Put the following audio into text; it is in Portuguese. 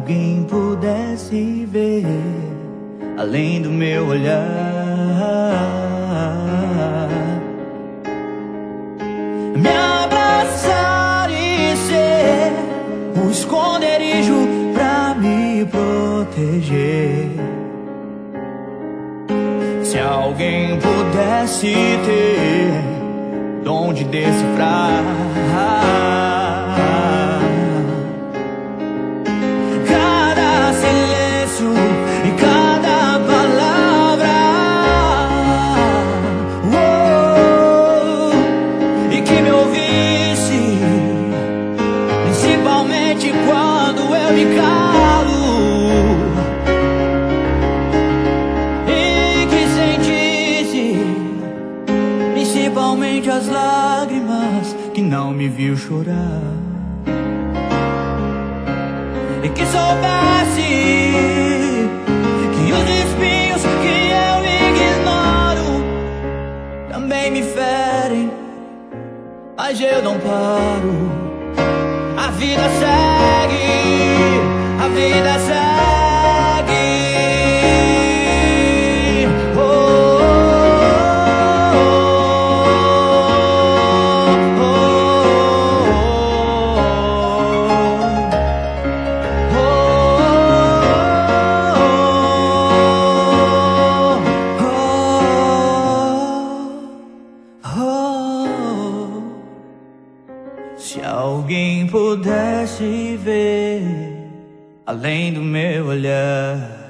alguém pudesse ver além do meu olhar, me abraçar e ser um esconderijo pra me proteger. Se alguém pudesse ter dom de decifrar cada silêncio e cada palavra, e que me ouvisse, principalmente quando eu me calo, e que sentisse principalmente as lágrimas que não me viu chorar, e que soubesse que os espinhos que eu ignoro também me ferem, mas eu não paro. A vida segue, a vida segue. Se alguém pudesse ver além do meu olhar.